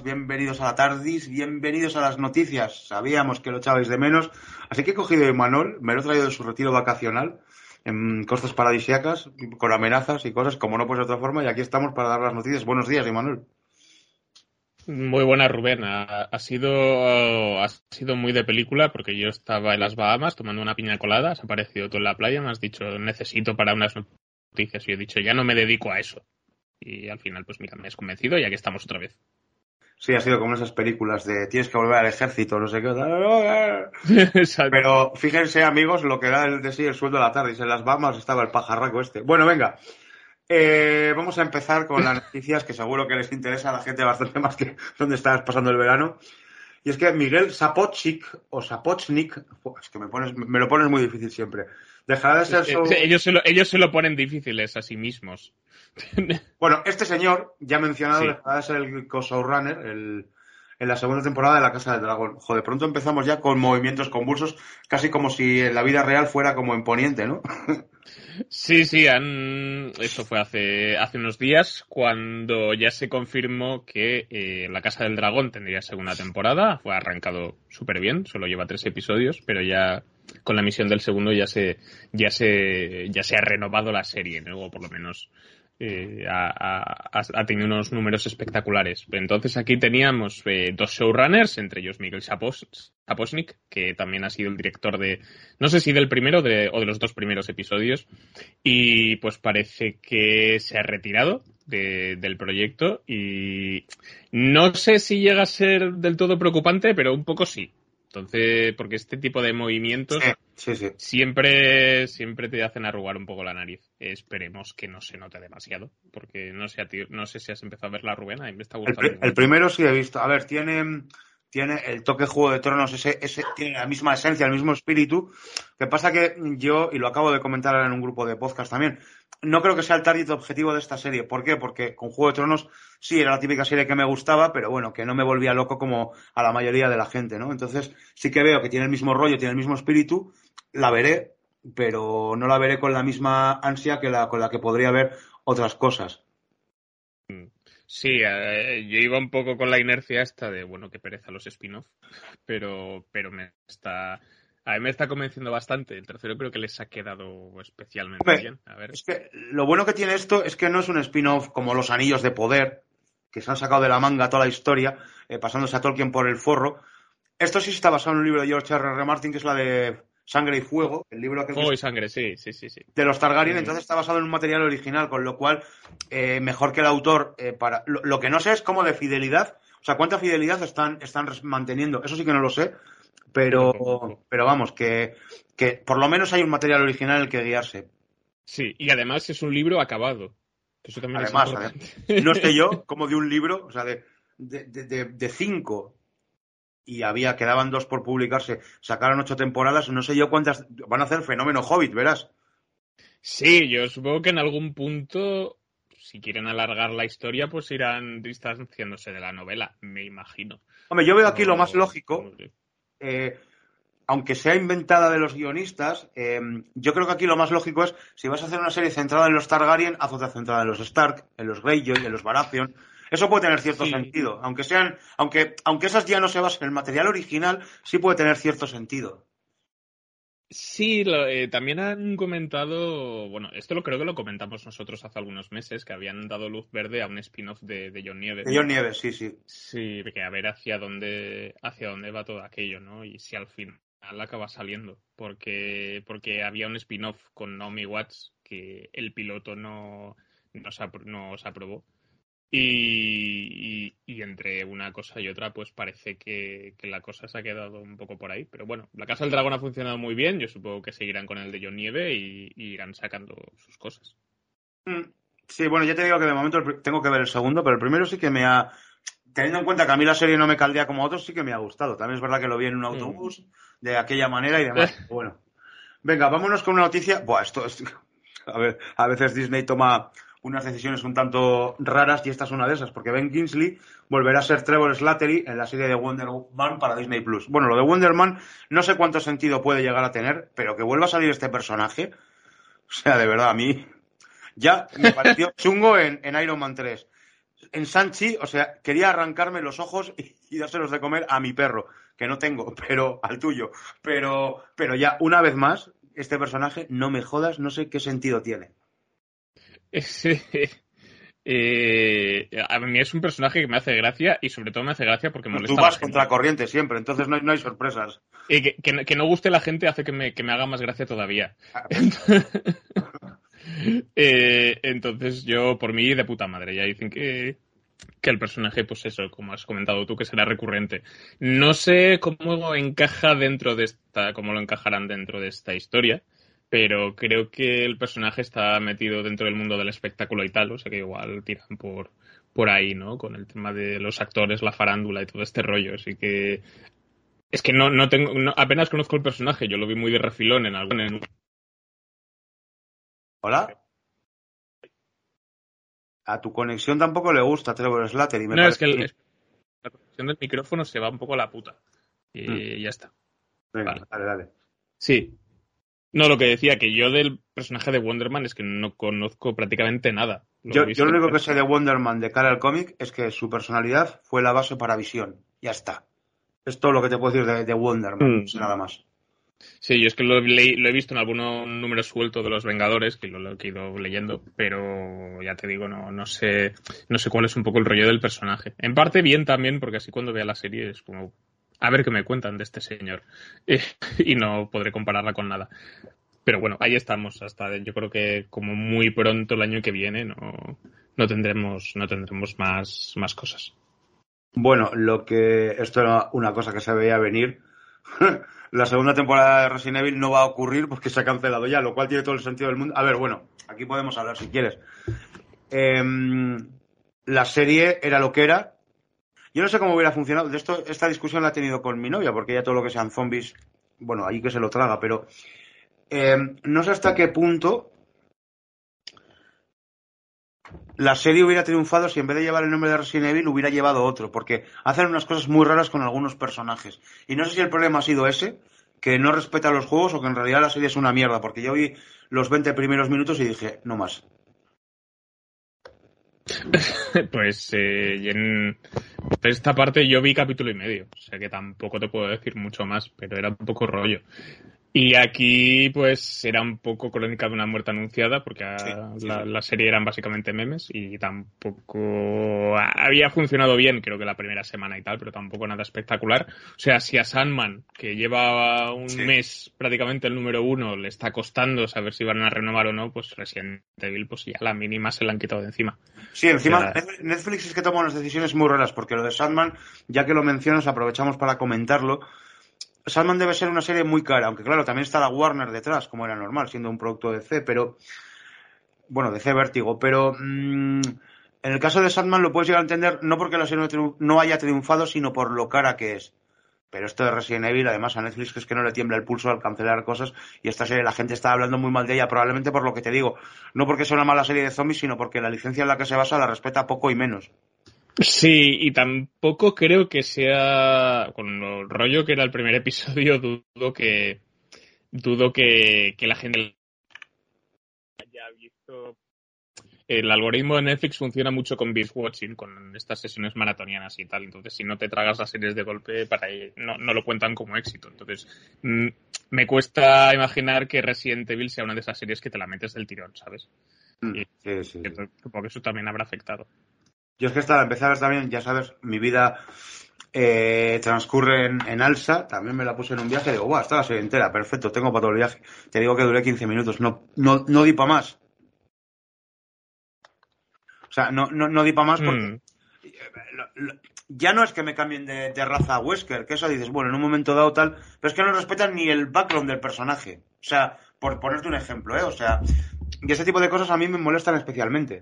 bienvenidos a la Tardis, bienvenidos a las noticias. Sabíamos que lo echabais de menos, así que he cogido a Imanol, me lo he traído de su retiro vacacional en costas paradisíacas, con amenazas y cosas, como no puede ser de otra forma, y aquí estamos para dar las noticias. Buenos días, Imanol. Muy buena, Rubén. Ha sido muy de película porque yo estaba en las Bahamas tomando una piña colada, has aparecido tú en la playa, me has dicho necesito para unas noticias y yo he dicho ya no me dedico a eso. Y al final, pues mira, me has convencido y aquí estamos otra vez. Sí, ha sido como esas películas de tienes que volver al ejército, no sé qué. Exacto. Pero fíjense, amigos, lo que da de sí el sueldo de la tarde. En las Bahamas estaba el pajarraco este. Bueno, venga. Vamos a empezar con las noticias que seguro que les interesa a la gente bastante más que dónde estás pasando el verano. Y es que Miguel Sapochnik, es que me lo pones muy difícil siempre. Dejará de ser Ellos se lo ponen difíciles a sí mismos. Bueno, este señor, ya mencionado, Sí. dejará de ser el co-showrunner en la segunda temporada de La Casa del Dragón. Joder, pronto empezamos ya con movimientos convulsos, casi como si en la vida real fuera como en Poniente, ¿no? Sí, eso fue hace unos días cuando ya se confirmó que La Casa del Dragón tendría segunda temporada. Fue arrancado súper bien, solo lleva 3 episodios, pero ya con la emisión del segundo ya se ha renovado la serie, ¿no? O por lo menos ha tenido unos números espectaculares. Entonces aquí teníamos 2 showrunners, entre ellos Miguel Sapochnik, que también ha sido el director de, no sé si del primero o de los 2 primeros episodios, y pues parece que se ha retirado del proyecto y no sé si llega a ser del todo preocupante, pero un poco sí. Entonces, porque este tipo de movimientos sí. siempre te hacen arrugar un poco la nariz. Esperemos que no se note demasiado, porque no sé, tío, no sé si has empezado a ver la Rubén, a mí me está gustando. El primero sí he visto. A ver, tiene el toque Juego de Tronos, ese tiene la misma esencia, el mismo espíritu. Lo que pasa que yo, y lo acabo de comentar en un grupo de podcast también, no creo que sea el target objetivo de esta serie. ¿Por qué? Porque con Juego de Tronos sí era la típica serie que me gustaba, pero bueno, que no me volvía loco como a la mayoría de la gente, ¿no? Entonces sí que veo que tiene el mismo rollo, tiene el mismo espíritu, la veré, pero no la veré con la misma ansia con la que podría ver otras cosas. Sí, yo iba un poco con la inercia esta de, bueno, que pereza los spin-off, pero a mí me está convenciendo bastante. El tercero creo que les ha quedado especialmente Hombre, bien. A ver. es que lo bueno que tiene esto es que no es un spin-off como Los Anillos de Poder, que se han sacado de la manga toda la historia, pasándose a Tolkien por el forro. Esto sí está basado en un libro de George R. R. Martin, que es la de Sangre y Fuego, el libro aquel que Fuego es y sangre, sí. de los Targaryen, entonces está basado en un material original, con lo cual, mejor que el autor, para lo que no sé es cómo de fidelidad, o sea, cuánta fidelidad están manteniendo, eso sí que no lo sé, pero vamos, que por lo menos hay un material original en el que guiarse. Sí, y además es un libro acabado. Eso también es Además, importante. no sé yo, como de un libro, o sea, de 5, y quedaban 2 por publicarse, sacaron 8 temporadas, no sé yo cuántas, van a hacer fenómeno Hobbit, verás. Sí, yo supongo que en algún punto, si quieren alargar la historia, pues irán distanciándose de la novela, me imagino. Hombre, yo veo aquí lo más No, lógico, no sé. aunque sea inventada de los guionistas, yo creo que aquí lo más lógico es, si vas a hacer una serie centrada en los Targaryen, haz otra centrada en los Stark, en los Greyjoy, en los Baratheon. Eso puede tener cierto Sí, sentido. Aunque esas ya no se basen en el material original, sí puede tener cierto sentido. sí, también han comentado, bueno, esto lo creo que lo comentamos nosotros hace algunos meses, que habían dado luz verde a un spin-off de John Nieve. De Jon Nieves, sí, sí. Sí, que a ver hacia dónde va todo aquello, ¿no? Y si al final acaba saliendo, porque había un spin-off con Naomi Watts que el piloto no se aprobó. Y entre una cosa y otra, pues parece que la cosa se ha quedado un poco por ahí. Pero bueno, La Casa del Dragón ha funcionado muy bien. Yo supongo que seguirán con el de John Nieve y irán sacando sus cosas. Sí, bueno, ya te digo que de momento tengo que ver el segundo, pero el primero sí que teniendo en cuenta que a mí la serie no me caldea como a otros, sí que me ha gustado. También es verdad que lo vi en un autobús, de aquella manera y demás. Bueno, venga, vámonos con una noticia. Buah, a ver, a veces Disney toma unas decisiones un tanto raras y esta es una de esas, porque Ben Kingsley volverá a ser Trevor Slattery en la serie de Wonder Man para Disney Plus. Bueno, lo de Wonder Man no sé cuánto sentido puede llegar a tener, pero que vuelva a salir este personaje, o sea, de verdad, a mí ya me pareció chungo en Iron Man 3. en Sanchi, o sea, quería arrancarme los ojos y dárselos de comer a mi perro, que no tengo, pero al tuyo. Pero ya, una vez más, este personaje, no me jodas, no sé qué sentido tiene. A mí es un personaje que me hace gracia y sobre todo me hace gracia porque Pues tú molesta a la vas gente. contra corriente siempre, entonces no hay sorpresas. Y que no guste la gente hace que me haga más gracia todavía. Entonces yo, por mí, de puta madre, ya dicen que el personaje, pues eso, como has comentado tú, que será recurrente. No sé cómo encaja dentro de cómo lo encajarán dentro de esta historia, pero creo que el personaje está metido dentro del mundo del espectáculo y tal, o sea que igual tiran por ahí, ¿no? Con el tema de los actores, la farándula y todo este rollo, así que es que no tengo, apenas conozco el personaje, yo lo vi muy de refilón en ¿Hola? A tu conexión tampoco le gusta Trevor Slater y me No, es parece... que la conexión del micrófono se va un poco a la puta. Y ya está. Venga, Vale. dale. Sí. No, lo que decía, que yo del personaje de Wonder Man es que no conozco prácticamente nada. Yo lo único que sé de Wonder Man de cara al cómic es que su personalidad fue la base para Visión. Ya está. Es todo lo que te puedo decir de Wonder Man, no sé nada más. Sí, yo es que lo he visto en algunos números sueltos de los Vengadores, que lo he ido leyendo, pero ya te digo, no sé cuál es un poco el rollo del personaje. En parte bien también, porque así cuando vea la serie es como, a ver qué me cuentan de este señor. Y no podré compararla con nada. Pero bueno, ahí estamos. Hasta yo creo que como muy pronto el año que viene no tendremos más cosas. Bueno, esto era una cosa que se veía venir. La segunda temporada de Resident Evil no va a ocurrir porque se ha cancelado ya, lo cual tiene todo el sentido del mundo. A ver, bueno, aquí podemos hablar si quieres. La serie era lo que era. Yo no sé cómo hubiera funcionado. Esta discusión la he tenido con mi novia, porque ya todo lo que sean zombies, bueno, ahí que se lo traga, pero no sé hasta qué punto la serie hubiera triunfado si en vez de llevar el nombre de Resident Evil hubiera llevado otro, porque hacen unas cosas muy raras con algunos personajes. Y no sé si el problema ha sido ese, que no respeta los juegos, o que en realidad la serie es una mierda, porque yo vi los 20 primeros minutos y dije, no más. Pues en esta parte yo vi capítulo y medio, o sea que tampoco te puedo decir mucho más, pero era un poco rollo. Y aquí, pues, era un poco crónica de una muerte anunciada, porque Sí. la serie eran básicamente memes y tampoco había funcionado bien, creo que la primera semana y tal, pero tampoco nada espectacular. O sea, si a Sandman, que lleva un mes prácticamente el número 1, le está costando saber si van a renovar o no, pues Resident Evil, pues ya la mínima se la han quitado de encima. Sí, encima Netflix es que toma unas decisiones muy raras, porque lo de Sandman, ya que lo mencionas, aprovechamos para comentarlo. Sandman debe ser una serie muy cara, aunque claro, también está la Warner detrás, como era normal, siendo un producto de DC, pero... Bueno, DC Vértigo, pero en el caso de Sandman lo puedes llegar a entender no porque la serie no haya triunfado, sino por lo cara que es. Pero esto de Resident Evil, además a Netflix es que no le tiembla el pulso al cancelar cosas, y esta serie la gente está hablando muy mal de ella, probablemente por lo que te digo. No porque sea una mala serie de zombies, sino porque la licencia en la que se basa la respeta poco y menos. Sí, y tampoco creo que sea, con lo rollo que era el primer episodio, dudo que la gente haya visto. El algoritmo de Netflix funciona mucho con binge watching, con estas sesiones maratonianas y tal. Entonces, si no te tragas las series de golpe, para ahí no lo cuentan como éxito. Entonces, me cuesta imaginar que Resident Evil sea una de esas series que te la metes del tirón, ¿sabes? Sí. Supongo que eso también habrá afectado. Yo es que empecé a ver también, ya sabes, mi vida transcurre en Alsa, también me la puse en un viaje, digo, guau, está la serie entera, perfecto, tengo para todo el viaje. Te digo que duré 15 minutos, no di para más. O sea, no di para más porque ya no es que me cambien de raza a Wesker, que eso dices, bueno, en un momento dado tal, pero es que no respetan ni el background del personaje. O sea, por ponerte un ejemplo, ¿eh? O sea, y ese tipo de cosas a mí me molestan especialmente.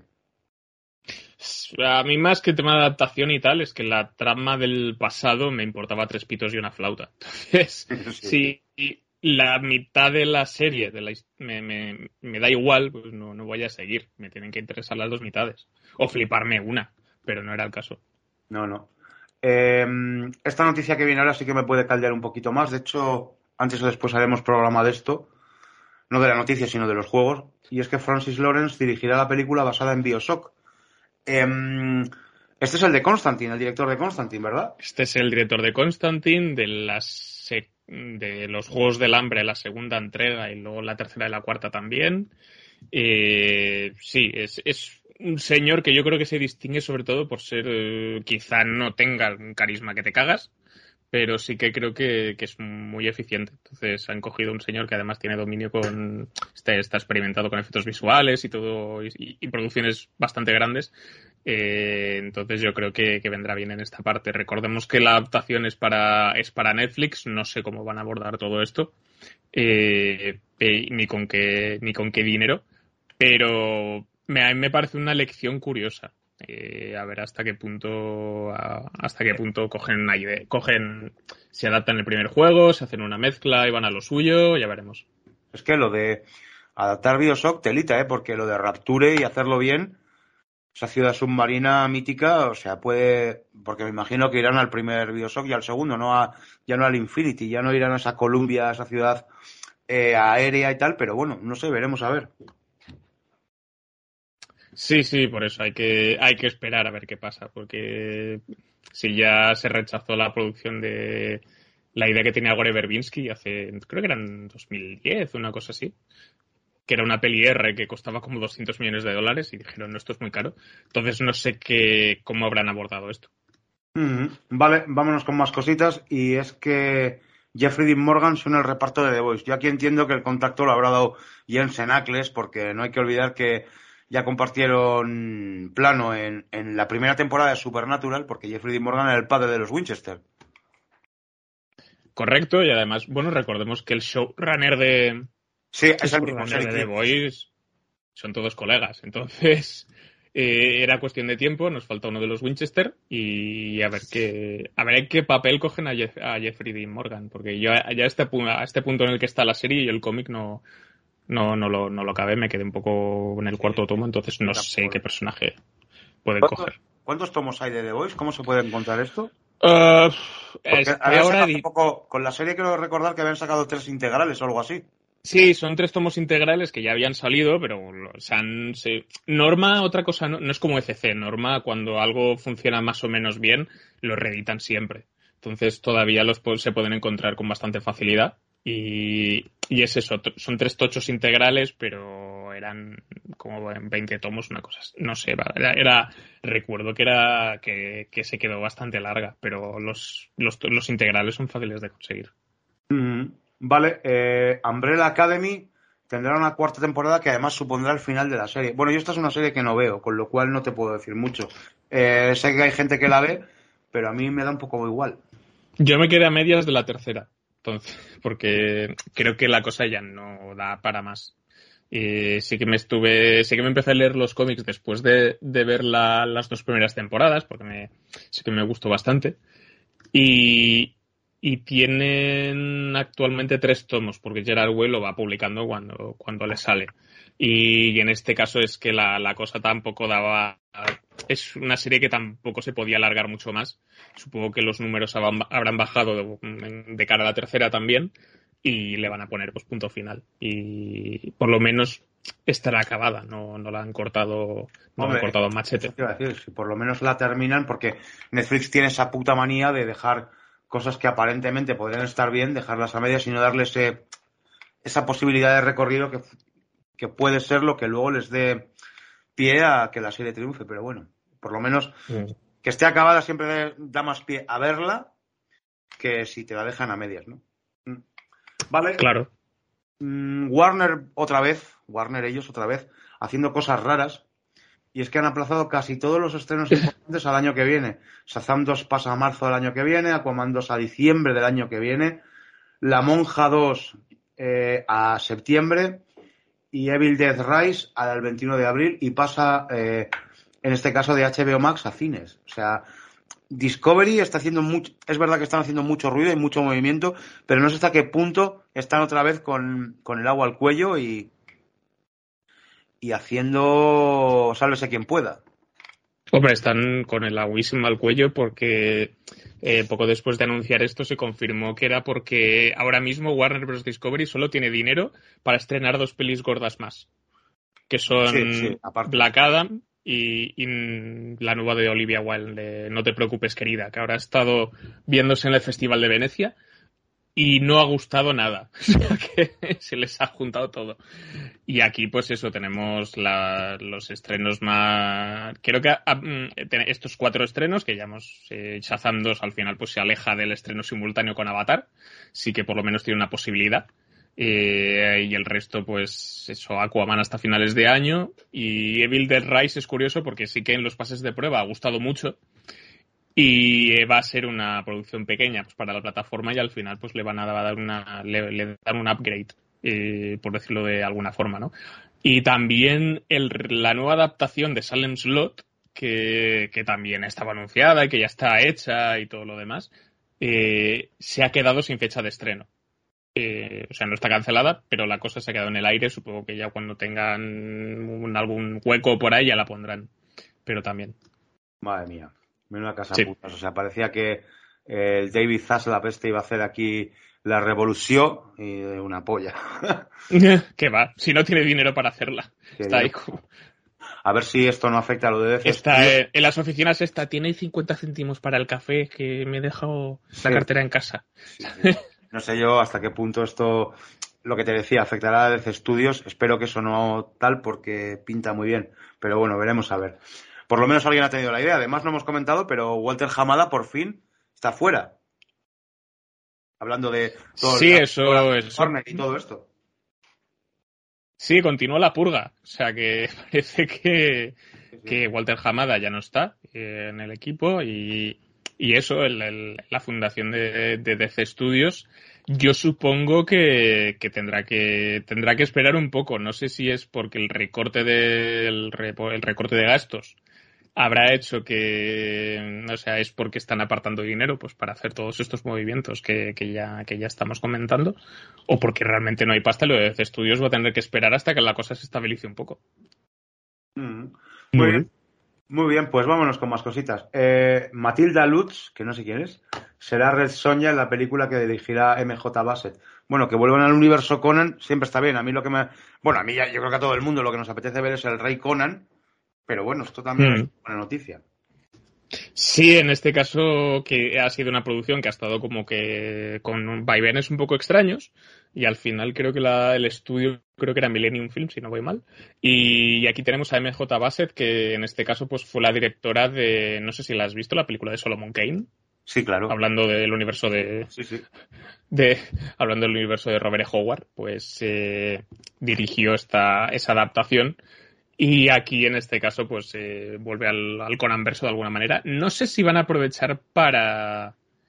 A mí más que tema de adaptación y tal, es que la trama del pasado me importaba 3 pitos y una flauta. Entonces, Sí. si la mitad de la serie me da igual, pues no voy a seguir. Me tienen que interesar las 2 mitades. O fliparme una, pero no era el caso. No. Esta noticia que viene ahora sí que me puede caldear un poquito más. De hecho, antes o después haremos programa de esto. No de la noticia, sino de los juegos. Y es que Francis Lawrence dirigirá la película basada en BioShock. Este es el de Constantine, el director de Constantine, ¿verdad? Este es el director de Constantine, de los Juegos del Hambre, la segunda entrega y luego la tercera y la cuarta también. Sí, es un señor que yo creo que se distingue sobre todo por ser, quizá no tenga un carisma que te cagas, pero sí que creo que es muy eficiente. Entonces han cogido un señor que además tiene dominio está experimentado con efectos visuales y todo, y producciones bastante grandes. Entonces yo creo que vendrá bien en esta parte. Recordemos que la adaptación es para Netflix, no sé cómo van a abordar todo esto, ni con qué dinero, pero a mí me parece una lección curiosa. A ver hasta qué punto cogen una idea, se adaptan el primer juego, se hacen una mezcla y van a lo suyo, ya veremos. Es que lo de adaptar BioShock telita, porque lo de Rapture y hacerlo bien, esa ciudad submarina mítica, o sea, porque me imagino que irán al primer BioShock y al segundo, ya no al Infinity, ya no irán a esa Columbia, a esa ciudad aérea y tal, pero bueno, no sé, veremos a ver. Sí, por eso hay que esperar a ver qué pasa, porque si ya se rechazó la producción de la idea que tenía Gore Verbinski creo que era en 2010, una cosa así, que era una peli R que costaba como $200 millones y dijeron, no, esto es muy caro. Entonces no sé cómo habrán abordado esto. Vale, vámonos con más cositas, y es que Jeffrey Dean Morgan suena el reparto de The Voice. Yo aquí entiendo que el contacto lo habrá dado Jensen Ackles, porque no hay que olvidar que ya compartieron plano en la primera temporada de Supernatural, porque Jeffrey Dean Morgan era el padre de los Winchester. Correcto, y además, bueno, recordemos que el showrunner Sí, es el mismo, de The Voice son todos colegas, entonces era cuestión de tiempo, nos falta uno de los Winchester y a ver qué papel cogen a Jeffrey Dean Morgan, porque yo a este punto en el que está la serie y el cómic no lo acabé, me quedé un poco en el cuarto tomo, entonces no sé qué personaje pueden coger. ¿Cuántos tomos hay de The Voice? ¿Cómo se puede encontrar esto? Porque ahora un poco, con la serie quiero recordar que habían sacado 3 integrales o algo así. Sí, son 3 tomos integrales que ya habían salido, pero Norma, otra cosa, no es como ECC. Norma, cuando algo funciona más o menos bien, lo reeditan siempre. Entonces todavía se pueden encontrar con bastante facilidad. Y es eso, son 3 tochos integrales, pero eran como en 20 tomos, una cosa. No sé, recuerdo que se quedó bastante larga, pero los integrales son fáciles de conseguir. Vale, Umbrella Academy tendrá una 4ª temporada que además supondrá el final de la serie. Bueno, yo esta es una serie que no veo, con lo cual no te puedo decir mucho. Sé que hay gente que la ve, pero a mí me da un poco igual. Yo me quedé a medias de la tercera, entonces, porque creo que la cosa ya no da para más. Sí que me empecé a leer los cómics después de ver las 2 primeras temporadas, porque sí que me gustó bastante. Y tienen actualmente 3 tomos, porque Gerard Way lo va publicando cuando le sale. Y en este caso es que la cosa tampoco daba... Es una serie que tampoco se podía alargar mucho más. Supongo que los números habrán bajado de cara a la tercera también y le van a poner pues punto final. Y por lo menos estará acabada, no la han cortado, han cortado machete. Te iba a decir, si por lo menos la terminan, porque Netflix tiene esa puta manía de dejar cosas que aparentemente podrían estar bien, dejarlas a medias y no darles esa posibilidad de recorrido que puede ser lo que luego les dé pie a que la serie triunfe. Pero bueno, por lo menos que esté acabada siempre da más pie a verla que si te la dejan a medias, ¿no? Vale. Claro. Warner ellos otra vez, haciendo cosas raras. Y es que han aplazado casi todos los estrenos importantes al año que viene. Shazam 2 pasa a marzo del año que viene, Aquaman 2 a diciembre del año que viene, La Monja 2 a septiembre y Evil Dead Rise al 21 de abril y pasa, en este caso, de HBO Max a cines. O sea, Discovery está haciendo mucho... Es verdad que están haciendo mucho ruido y mucho movimiento, pero no sé hasta qué punto están otra vez con el agua al cuello y haciendo sálvese quien pueda. Hombre, están con el agüísimo al cuello porque poco después de anunciar esto se confirmó que era porque ahora mismo Warner Bros. Discovery solo tiene dinero para estrenar 2 pelis gordas más, que son Black Adam y la nueva de Olivia Wilde, de No te preocupes, querida, que ahora ha estado viéndose en el Festival de Venecia y no ha gustado nada. O sea que se les ha juntado todo. Y aquí, pues eso, tenemos los estrenos más... Creo que estos 4 estrenos, que ya hemos... Shazam 2 al final pues se aleja del estreno simultáneo con Avatar. Sí que por lo menos tiene una posibilidad. Y el resto, pues eso, Aquaman hasta finales de año. Y Evil Dead Rise es curioso porque sí que en los pases de prueba ha gustado mucho. Y va a ser una producción pequeña pues para la plataforma y al final pues le van a dar le dan un upgrade, por decirlo de alguna forma, ¿no? Y también la nueva adaptación de Salem Slot, que también estaba anunciada y que ya está hecha y todo lo demás, se ha quedado sin fecha de estreno. O sea, no está cancelada, pero la cosa se ha quedado en el aire. Supongo que ya cuando tengan algún hueco por ahí ya la pondrán. Pero también. Madre mía, menuda casa putas. O sea, parecía que el David Zaslav iba a hacer aquí la revolución y una polla. ¿Qué va? Si no tiene dinero para hacerla. Está ahí. A ver si esto no afecta a lo de DC. Está en las oficinas tiene 50 céntimos para el café, que me he dejado la cartera en casa. Sí. No sé yo hasta qué punto esto, lo que te decía, afectará a DC Studios. Espero que eso no tal, porque pinta muy bien. Pero bueno, veremos a ver. Por lo menos alguien ha tenido la idea. Además, no hemos comentado, pero Walter Hamada por fin está fuera. Hablando de todo y todo esto. Sí, continúa la purga. O sea que parece que Walter Hamada ya no está en el equipo y eso, la fundación de DC Studios, yo supongo que tendrá que esperar un poco. No sé si es porque el recorte de gastos habrá hecho que, o sea, es porque están apartando dinero pues para hacer todos estos movimientos que ya estamos comentando, o porque realmente no hay pasta y lo de DC Studios va a tener que esperar hasta que la cosa se estabilice un poco. Muy bien, pues vámonos con más cositas. Matilda Lutz, que no sé quién es, será Red Sonja en la película que dirigirá MJ Bassett. Bueno, que vuelvan al universo Conan siempre está bien. A mí lo que bueno, a mí yo creo que a todo el mundo lo que nos apetece ver es el Rey Conan. Pero bueno, esto también es buena noticia. Sí, en este caso que ha sido una producción que ha estado como que con vaivenes un poco extraños y al final creo que el estudio creo que era Millennium Film, si no voy mal. Y aquí tenemos a MJ Bassett, que en este caso pues fue la directora de, no sé si la has visto, la película de Solomon Kane. Sí, claro. Hablando del universo de... Sí. Hablando del universo de Robert E. Howard, pues dirigió esa adaptación. Y aquí, en este caso, pues vuelve al Conan verso de alguna manera. No sé si van a aprovechar para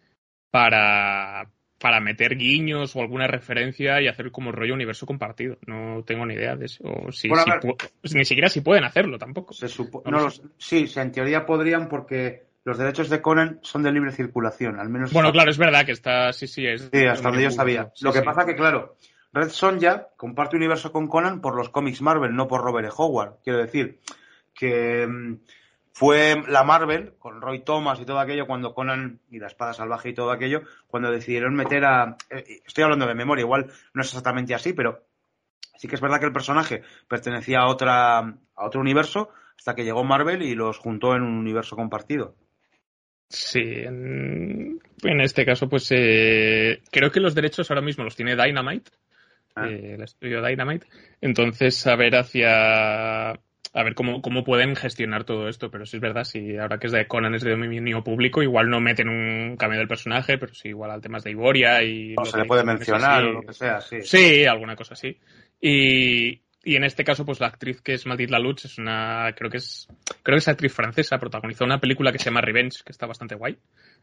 meter guiños o alguna referencia y hacer como rollo universo compartido. No tengo ni idea de eso. O ni siquiera si pueden hacerlo tampoco. Sí, en teoría podrían porque los derechos de Conan son de libre circulación, al menos. Bueno, claro, es verdad que está... Sí, Sí, hasta donde yo sabía. Lo que pasa que, claro, Red Sonja comparte universo con Conan por los cómics Marvel, no por Robert E. Howard. Quiero decir que fue la Marvel, con Roy Thomas y todo aquello, cuando Conan y la espada salvaje y todo aquello, cuando decidieron meter estoy hablando de memoria, igual no es exactamente así, pero sí que es verdad que el personaje pertenecía a otro universo, hasta que llegó Marvel y los juntó en un universo compartido. Sí, en este caso, pues creo que los derechos ahora mismo los tiene Dynamite. El estudio Dynamite. Entonces, a ver cómo pueden gestionar todo esto. Pero sí es verdad, si ahora que es de Conan es de dominio público, igual no meten un cambio del personaje, pero sí igual al temas de Iboria y... O se le puede mencionar o lo que sea, sí. Sí, alguna cosa así. Y en este caso, pues la actriz que es Matilda Lutz es creo que es actriz francesa, protagonizó una película que se llama Revenge, que está bastante guay.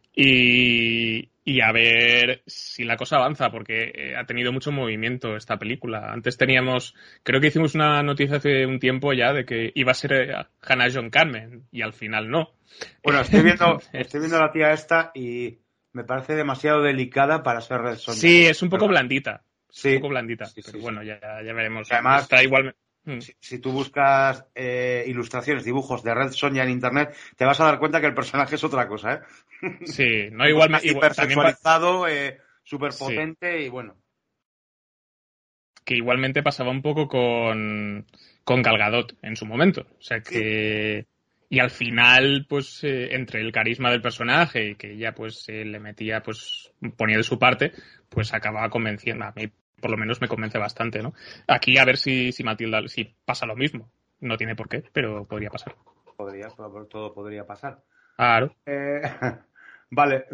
Y a ver si la cosa avanza, porque ha tenido mucho movimiento esta película. Antes creo que hicimos una noticia hace un tiempo ya de que iba a ser Hannah John Carmen, y al final no. Bueno, estoy viendo a la tía esta y me parece demasiado delicada para ser Red Sonja. Sí, es un poco blandita. Sí. Un poco blandita, pero bueno, ya veremos. Además, está igual. Si tú buscas ilustraciones, dibujos de Red Sonja en internet, te vas a dar cuenta que el personaje es otra cosa, ¿eh? Sí, no igual. Hipersexualizado, súper potente y bueno. que igualmente pasaba un poco con Gal Gadot en su momento. O sea que... Y al final, pues, entre el carisma del personaje y que ella, pues, le metía, pues, ponía de su parte, pues acababa convenciendo. A mí, por lo menos, me convence bastante, ¿no? Aquí a ver si Matilda, si pasa lo mismo. No tiene por qué, pero podría pasar. Todo podría pasar. Claro. Vale.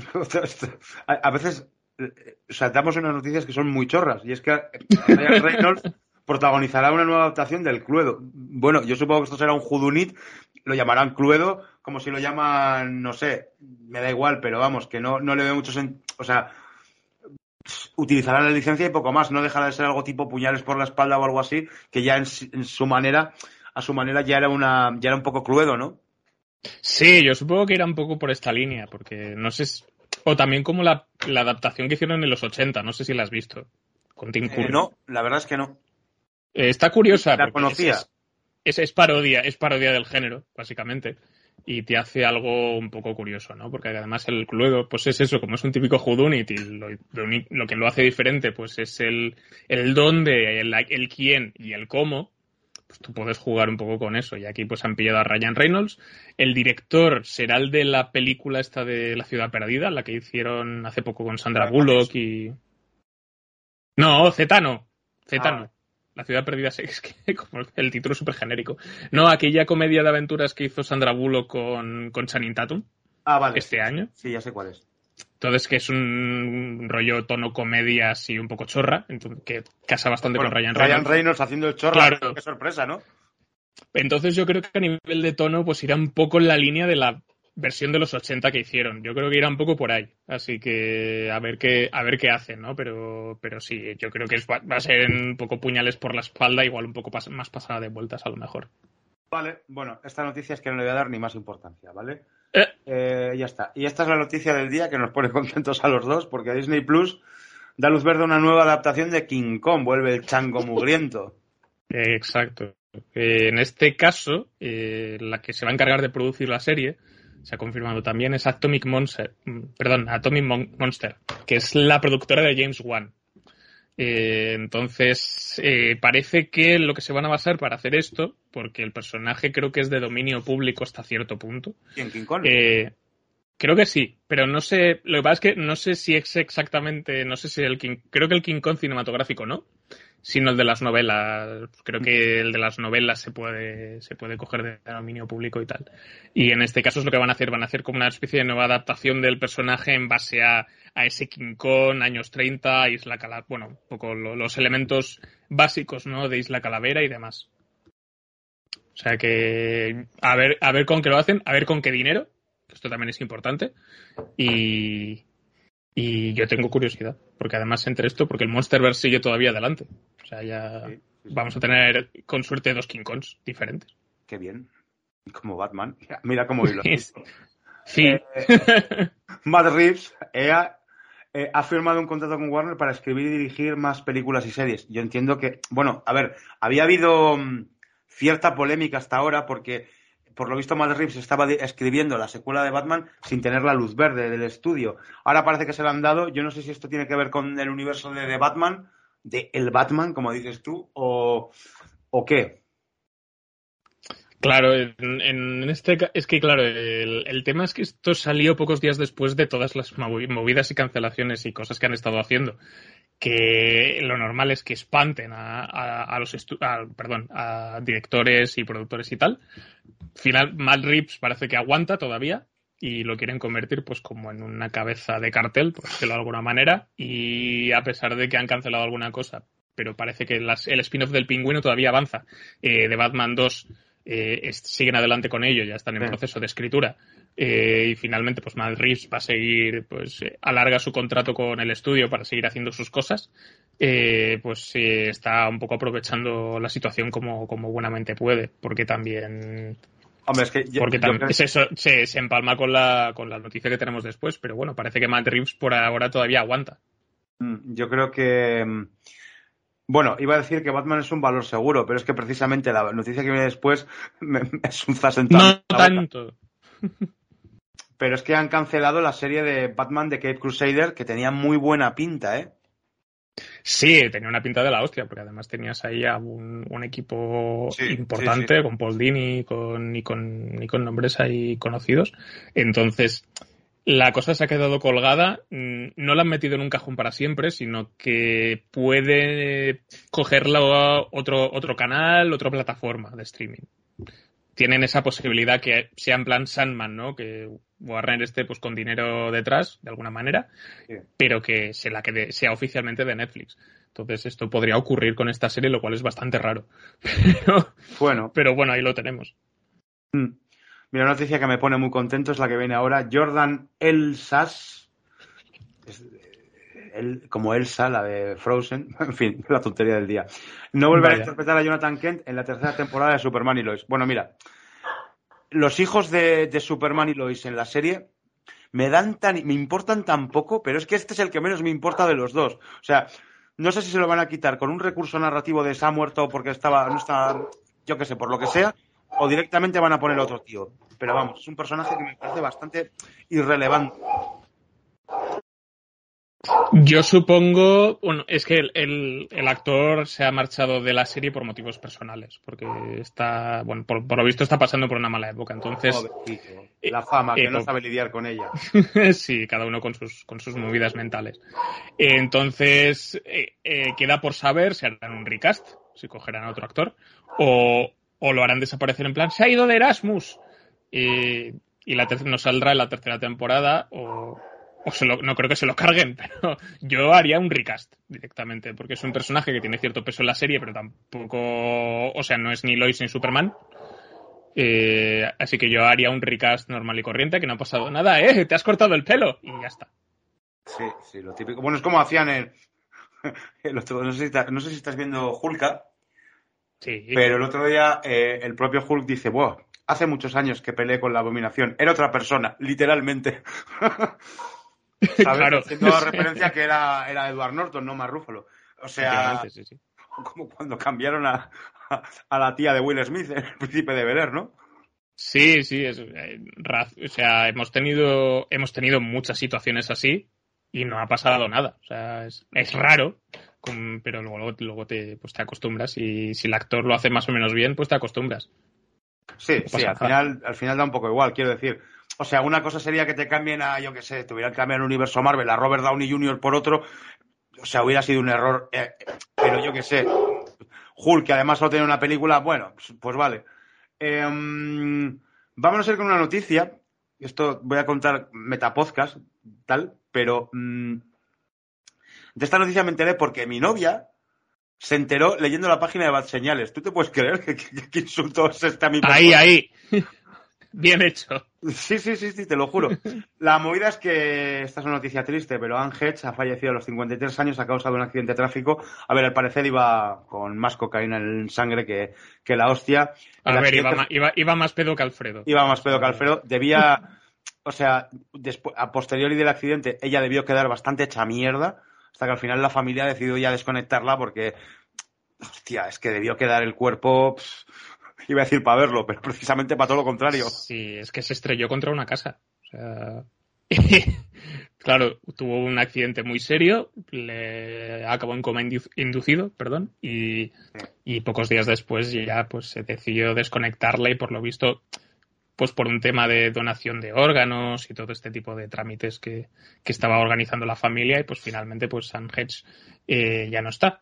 A veces saltamos unas noticias que son muy chorras. Y es que Ryan Reynolds protagonizará una nueva adaptación del Cluedo. Bueno, yo supongo que esto será un whodunit. Lo llamarán Cluedo, como si lo llaman, no sé, me da igual, pero vamos, que no le veo mucho sentido. O sea, utilizarán la licencia y poco más. No dejará de ser algo tipo puñales por la espalda o algo así, que ya en su manera, a su manera ya era un poco Cluedo, ¿no? Sí, yo supongo que irá un poco por esta línea, porque no sé. O también como la adaptación que hicieron en los 80, no sé si la has visto, con Tim Curry. No, la verdad es que no. Está curiosa, La porque conocía. es parodia del género, básicamente, y te hace algo un poco curioso, ¿no? Porque además el Cluedo, pues es eso, como es un típico whodunit y lo que lo hace diferente, pues es el dónde, el quién y el cómo. Pues tú puedes jugar un poco con eso. Y aquí pues han pillado a Ryan Reynolds. El director será el de la película esta de La ciudad perdida, la que hicieron hace poco con Sandra Bullock y... No, Zetano. La ciudad perdida es que como el título es súper genérico. No, aquella comedia de aventuras que hizo Sandra Bullock con Channing Tatum. Vale. Este año. Sí, ya sé cuál es. Entonces, que es un rollo tono comedia así un poco chorra, entonces, que casa bastante con Ryan Reynolds. Ryan Reynolds haciendo el chorra, claro. Qué sorpresa, ¿no? Entonces yo creo que a nivel de tono pues irá un poco en la línea de la versión de los 80 que hicieron. Yo creo que irá un poco por ahí. Así que a ver qué hacen, ¿no? Pero sí, yo creo que va a ser un poco puñales por la espalda, igual un poco más pasada de vueltas a lo mejor. Vale, bueno, esta noticia es que no le voy a dar ni más importancia, ¿vale? Ya está. Y esta es la noticia del día que nos pone contentos a los dos, porque Disney Plus da luz verde a una nueva adaptación de King Kong, vuelve el chango mugriento. Exacto. En este caso, la que se va a encargar de producir la serie, se ha confirmado también, es Atomic Monster, que es la productora de James Wan. Entonces, parece que lo que se van a basar para hacer esto, porque el personaje creo que es de dominio público hasta cierto punto. ¿Quién, King Kong? Creo que sí, pero no sé, lo que pasa es que no sé si es exactamente, no sé si creo que el King Kong cinematográfico no, sino el de las novelas. Creo que el de las novelas se puede coger de dominio público y tal. Y en este caso es lo que van a hacer como una especie de nueva adaptación del personaje en base a ese King Kong, años 30, Isla Calavera, bueno, un poco los elementos básicos, ¿no? De Isla Calavera y demás. O sea que a ver con qué lo hacen, a ver con qué dinero, que esto también es importante. Y yo tengo curiosidad, porque además entre esto, porque el Monsterverse sigue todavía adelante. O sea, ya sí. Vamos a tener, con suerte, 2 King Kongs diferentes. Qué bien. Como Batman. Mira cómo hilo. Sí. Matt Reeves ha firmado un contrato con Warner para escribir y dirigir más películas y series. Yo entiendo que, bueno, a ver, había habido cierta polémica hasta ahora porque, por lo visto, Matt Reeves estaba escribiendo la secuela de Batman sin tener la luz verde del estudio. Ahora parece que se la han dado. Yo no sé si esto tiene que ver con el universo de Batman, de el Batman, como dices tú, o qué. Claro, en este es que claro, el tema es que esto salió pocos días después de todas las movidas y cancelaciones y cosas que han estado haciendo, que lo normal es que espanten a directores y productores y tal. Final, Matt Reeves parece que aguanta todavía y lo quieren convertir pues como en una cabeza de cartel, por decirlo de alguna manera, y a pesar de que han cancelado alguna cosa, pero parece que el spin-off del Pingüino todavía avanza, de Batman 2 siguen adelante con ello, ya están en proceso de escritura, y finalmente pues Matt Reeves va a seguir, pues alarga su contrato con el estudio para seguir haciendo sus cosas, está un poco aprovechando la situación como buenamente puede, porque también... Hombre, es que es eso, se empalma con la noticia que tenemos después, pero bueno, parece que Matt Reeves por ahora todavía aguanta. Yo creo que... Bueno, iba a decir que Batman es un valor seguro, pero es que precisamente la noticia que viene después es un zasentado. No tanto. Pero es que han cancelado la serie de Batman de Caped Crusader, que tenía muy buena pinta, ¿eh? Sí, tenía una pinta de la hostia, porque además tenías ahí a un equipo importante, con Paul Dini y con nombres ahí conocidos. Entonces, la cosa se ha quedado colgada, no la han metido en un cajón para siempre, sino que puede cogerla otro canal, otra plataforma de streaming. Tienen esa posibilidad que sea en plan Sandman, ¿no? Que Warner esté pues con dinero detrás, de alguna manera, pero que sea oficialmente de Netflix. Entonces esto podría ocurrir con esta serie, lo cual es bastante raro. Pero bueno, ahí lo tenemos. Mira, una noticia que me pone muy contento es la que viene ahora. Jordan Elsas, como Elsa, la de Frozen, en fin, la tontería del día. No volverá a interpretar a Jonathan Kent en la tercera temporada de Superman y Lois. Bueno, mira, los hijos de Superman y Lois en la serie me importan tan poco, pero es que este es el que menos me importa de los dos. O sea, no sé si se lo van a quitar con un recurso narrativo de se ha muerto porque no está, yo qué sé, por lo que sea, o directamente van a poner otro tío. Pero vamos, es un personaje que me parece bastante irrelevante. Yo supongo, bueno, es que el actor se ha marchado de la serie por motivos personales, porque está, bueno, por lo visto está pasando por una mala época, entonces... La fama, que no sabe lidiar con ella. Sí, cada uno con sus movidas mentales. Entonces, queda por saber si harán un recast, si cogerán a otro actor, o lo harán desaparecer en plan, se ha ido de Erasmus, y no saldrá en la tercera temporada, no creo que se lo carguen, pero yo haría un recast directamente, porque es un personaje que tiene cierto peso en la serie, pero tampoco, o sea, no es ni Lois ni Superman. Así que yo haría un recast normal y corriente, que no ha pasado nada, te has cortado el pelo, y ya está. Sí, lo típico. Bueno, es como hacían el otro, no sé si estás viendo Hulka, sí. Pero el otro día el propio Hulk dice, wow, hace muchos años que peleé con la Abominación, era otra persona, literalmente. ¿Sabes? Claro. Haciendo la referencia que era Edward Norton, no Mark Ruffalo. O sea, sí. como cuando cambiaron a la tía de Will Smith, el príncipe de Bel-Air, ¿no? Sí, o sea, hemos tenido muchas situaciones así y no ha pasado nada. O sea, es raro, pero luego te acostumbras, y si el actor lo hace más o menos bien, pues te acostumbras. Sí, al final da un poco igual, quiero decir. O sea, una cosa sería que te cambien yo qué sé, tuvieran que cambiar el universo Marvel a Robert Downey Jr. por otro. O sea, hubiera sido un error. Pero yo qué sé, Hulk, que además solo tiene una película, bueno, pues vale. Vámonos a ir con una noticia. Esto voy a contar metapodcast, tal, pero de esta noticia me enteré porque mi novia se enteró leyendo la página de Bad Señales. ¿Tú te puedes creer que insulto es este a mi persona? Ahí. Bien hecho. Sí, te lo juro. La movida es que esta es una noticia triste, pero Anne Hedge ha fallecido a los 53 años a causa de un accidente de tráfico. A ver, al parecer iba con más cocaína en sangre que la hostia. Iba más pedo que Alfredo. Iba más pedo que Alfredo. O sea, a posteriori del accidente, ella debió quedar bastante hecha mierda, hasta que al final la familia decidió ya desconectarla porque, hostia, es que debió quedar el cuerpo... Iba a decir para verlo, pero precisamente para todo lo contrario. Sí, es que se estrelló contra una casa. O sea... Claro, tuvo un accidente muy serio, le acabó en coma inducido, perdón, y pocos días después ya pues se decidió desconectarla, y por lo visto, pues por un tema de donación de órganos y todo este tipo de trámites que estaba organizando la familia, y pues finalmente pues Anne Hedge ya no está.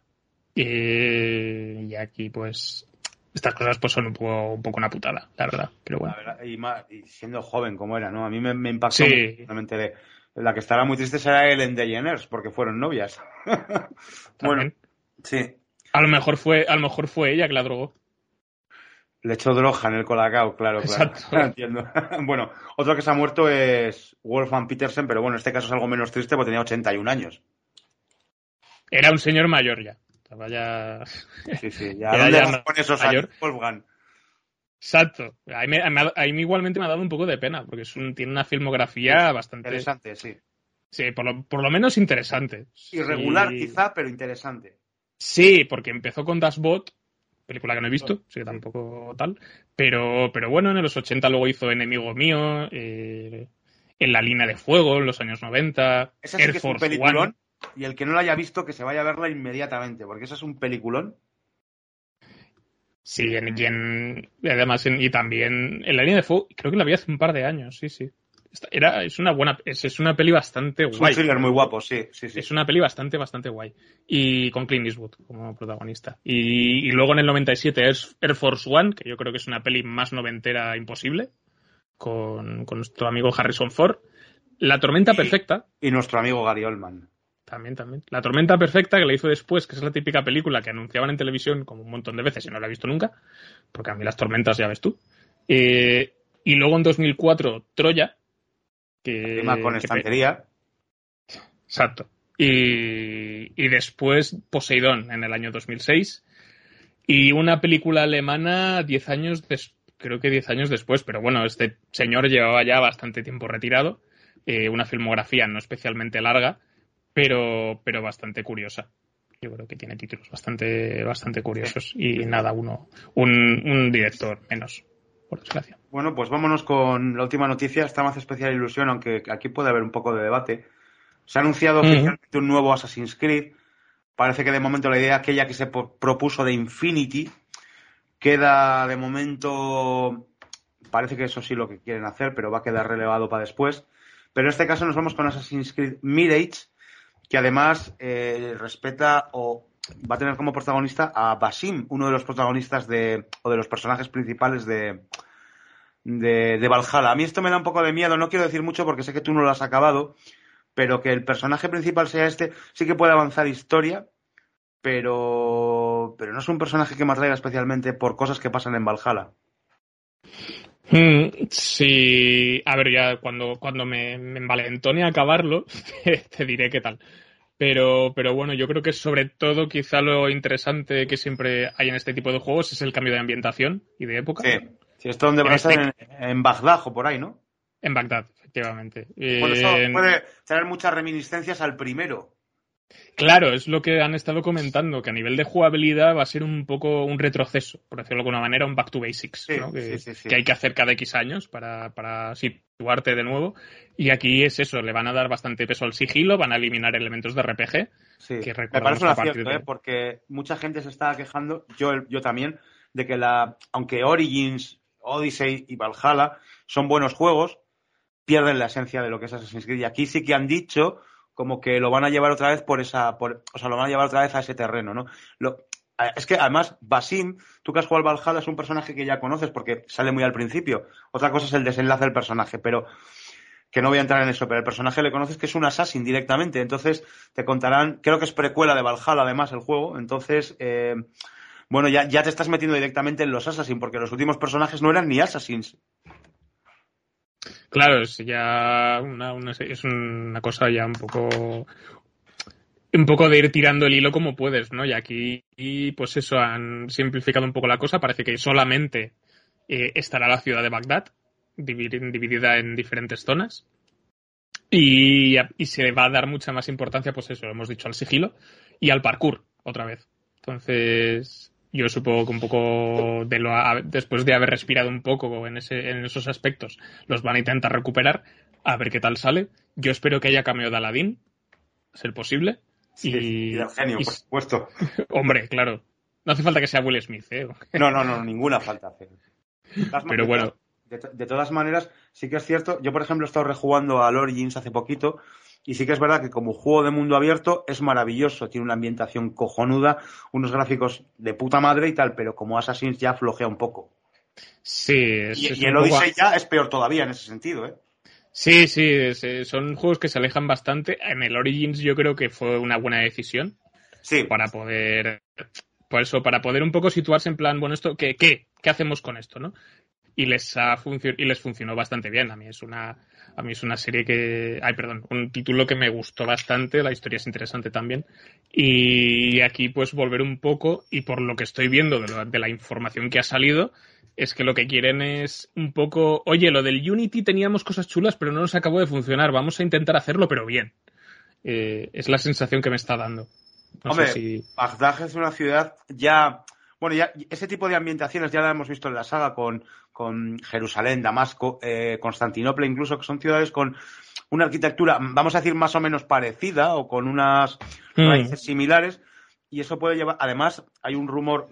Y aquí pues estas cosas pues son un poco una putada, la verdad, pero bueno. La verdad, y siendo joven como era, ¿no? A mí me impactó mucho, la que estará muy triste será Ellen DeGeneres, porque fueron novias. Bueno, sí. A lo mejor fue ella que la drogó. Le echó droga en el colacao, claro. Entiendo. Bueno, otro que se ha muerto es Wolfgang Petersen, pero bueno, este caso es algo menos triste porque tenía 81 años. Era un señor mayor ya. Estaba ya... Sí. ¿Ya dónde vas con esos años, Wolfgang? Exacto. A mí igualmente me ha dado un poco de pena, porque tiene una filmografía bastante... Interesante, sí. Sí, por lo menos interesante. Irregular quizá, pero interesante. Sí, porque empezó con Das Boot, película que no he visto, sí que tampoco tal, pero bueno, en los 80 luego hizo Enemigo Mío, En la línea de fuego, en los años 90, ¿Ese sí que es un peliculón? y el que no la haya visto, que se vaya a verla inmediatamente, porque eso es un peliculón. Sí, además, y también en la línea de fuego, creo que la vi hace un par de años, sí. Es una peli bastante Es un guay. thriller muy guapo, sí. Es una peli bastante guay. Y con Clint Eastwood como protagonista. Y luego en el 97 es Air Force One, que yo creo que es una peli más noventera imposible, con nuestro amigo Harrison Ford. La tormenta perfecta. Y nuestro amigo Gary Oldman. También. La tormenta perfecta, que la hizo después, que es la típica película que anunciaban en televisión como un montón de veces y no la he visto nunca, porque a mí las tormentas ya ves tú. Y luego en 2004, Troya. Rima con estantería. Exacto. Y después Poseidón en el año 2006. Y una película alemana 10 años creo que 10 años después, pero bueno, este señor llevaba ya bastante tiempo retirado. Una filmografía no especialmente larga, pero bastante curiosa. Yo creo que tiene títulos bastante curiosos. Y nada, un director menos, por desgracia. Bueno, pues vámonos con la última noticia. Esta me hace especial ilusión, aunque aquí puede haber un poco de debate. Se ha anunciado oficialmente un nuevo Assassin's Creed. Parece que de momento la idea aquella que se propuso de Infinity queda de momento... Parece que eso sí lo que quieren hacer, pero va a quedar relevado para después. Pero en este caso nos vamos con Assassin's Creed Mirage, que además respeta o va a tener como protagonista a Basim, uno de los protagonistas o de los personajes principales de Valhalla. A mí esto me da un poco de miedo, no quiero decir mucho porque sé que tú no lo has acabado, pero que el personaje principal sea este, sí que puede avanzar historia, pero no es un personaje que me atraiga especialmente por cosas que pasan en Valhalla. Sí, a ver, ya cuando me envalentone a acabarlo, te diré qué tal. Pero bueno, yo creo que sobre todo quizá lo interesante que siempre hay en este tipo de juegos es el cambio de ambientación y de época. Sí, esto donde va a estar en Bagdad o por ahí, ¿no? En Bagdad, efectivamente. Bueno, eso puede tener muchas reminiscencias al primero. Claro, es lo que han estado comentando, que a nivel de jugabilidad va a ser un poco un retroceso, por decirlo de alguna manera, un back to basics, sí, ¿no? Sí. Que hay que hacer cada X años para situarte de nuevo. Y aquí es eso, le van a dar bastante peso al sigilo, van a eliminar elementos de RPG. Sí, que me parece un acierto, porque mucha gente se está quejando, yo también, de que aunque Origins, Odyssey y Valhalla son buenos juegos, pierden la esencia de lo que es Assassin's Creed. Y aquí sí que han dicho como que lo van a llevar otra vez lo van a llevar otra vez a ese terreno, ¿no? Es que además Basim, tú que has jugado al Valhalla, es un personaje que ya conoces porque sale muy al principio. Otra cosa es el desenlace del personaje, pero que no voy a entrar en eso, pero el personaje le conoces que es un assassin directamente, entonces te contarán, creo que es precuela de Valhalla además el juego, entonces bueno, ya te estás metiendo directamente en los assassins, porque los últimos personajes no eran ni assassins. Claro, es ya es una cosa ya un poco de ir tirando el hilo como puedes, ¿no? Y aquí, pues eso, han simplificado un poco la cosa. Parece que solamente estará la ciudad de Bagdad, dividida en diferentes zonas. Y se va a dar mucha más importancia, pues eso, hemos dicho, al sigilo y al parkour, otra vez. Entonces, yo supongo que un poco después de haber respirado un poco en esos aspectos, los van a intentar recuperar, a ver qué tal sale. Yo espero que haya cameo de Aladdin, a ser posible. Sí, y del genio, por supuesto. Hombre, claro. No hace falta que sea Will Smith, ¿eh? No, ninguna falta hacer. Pero bueno. De todas maneras, sí que es cierto. Yo, por ejemplo, he estado rejugando al Origins hace poquito y sí que es verdad que como juego de mundo abierto es maravilloso. Tiene una ambientación cojonuda, unos gráficos de puta madre y tal, pero como Assassin's ya flojea un poco. Sí. Y el Odyssey ya es peor todavía en ese sentido, ¿eh? Sí, son juegos que se alejan bastante. En el Origins yo creo que fue una buena decisión. Sí. Para poder un poco situarse en plan, bueno, esto, ¿qué hacemos con esto, no? Y les funcionó bastante bien. A mí es una serie un título que me gustó bastante, la historia es interesante también. Y aquí pues volver un poco, y por lo que estoy viendo de la información que ha salido, es que lo que quieren es un poco, oye, lo del Unity teníamos cosas chulas, pero no nos acabó de funcionar, vamos a intentar hacerlo, pero bien. Es la sensación que me está dando. Hombre, Bagdad es una ciudad ya... Bueno, ya ese tipo de ambientaciones ya la hemos visto en la saga con Jerusalén, Damasco, Constantinopla incluso, que son ciudades con una arquitectura, vamos a decir, más o menos parecida o con unas raíces similares, y eso puede llevar, además, hay un rumor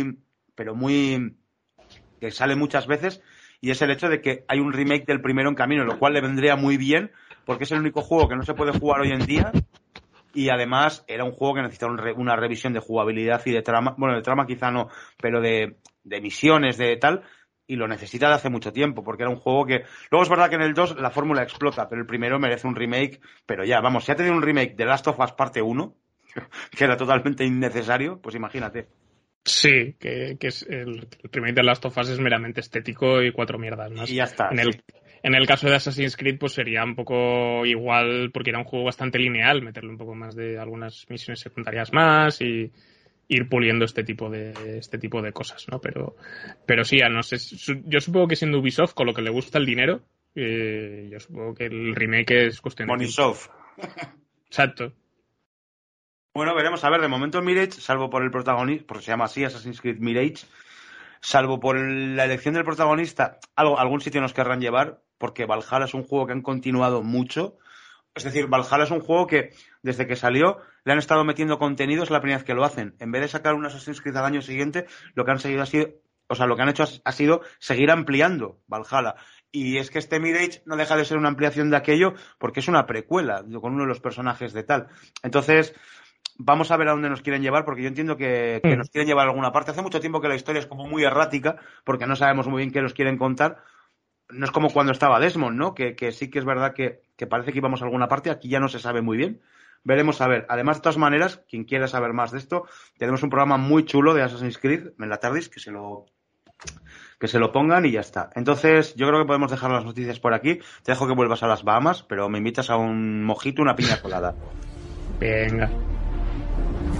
que sale muchas veces, y es el hecho de que hay un remake del primero en camino, lo cual le vendría muy bien, porque es el único juego que no se puede jugar hoy en día, y además era un juego que necesitaba una revisión de jugabilidad y de trama, bueno, de trama quizá no, pero de misiones, de tal, y lo necesita de hace mucho tiempo, porque era un juego que... Luego es verdad que en el 2 la fórmula explota, pero el primero merece un remake, pero ya, vamos, si ha tenido un remake de Last of Us parte 1, que era totalmente innecesario, pues imagínate. Sí, que es el remake de Last of Us es meramente estético y 4 mierdas más. Y ya está. En el caso de Assassin's Creed, pues sería un poco igual, porque era un juego bastante lineal, meterle un poco más de algunas misiones secundarias más y ir puliendo este tipo de cosas, ¿no? Pero sí, no sé, yo supongo que siendo Ubisoft, con lo que le gusta el dinero, yo supongo que el remake es cuestión de Monisoft. Exacto. Bueno, veremos. A ver, de momento Mirage, salvo por el protagonista, porque se llama así, Assassin's Creed Mirage, salvo por la elección del protagonista, algún sitio nos querrán llevar, porque Valhalla es un juego que han continuado mucho. Es decir, Valhalla es un juego que, desde que salió, le han estado metiendo contenido, es la primera vez que lo hacen. En vez de sacar un Assassin's Creed al año siguiente, lo que han hecho ha sido seguir ampliando Valhalla. Y es que este Mirage no deja de ser una ampliación de aquello, porque es una precuela con uno de los personajes de tal. Entonces, vamos a ver a dónde nos quieren llevar, porque yo entiendo que nos quieren llevar a alguna parte. Hace mucho tiempo que la historia es como muy errática, porque no sabemos muy bien qué nos quieren contar. No es como cuando estaba Desmond, ¿no? Que sí que es verdad que parece que íbamos a alguna parte. Aquí ya no se sabe muy bien. Veremos a ver. Además, de todas maneras, quien quiera saber más de esto, tenemos un programa muy chulo de Assassin's Creed en la TARDIS, que se lo pongan y ya está. Entonces, yo creo que podemos dejar las noticias por aquí. Te dejo que vuelvas a las Bahamas, pero me invitas a un mojito, una piña colada. Venga.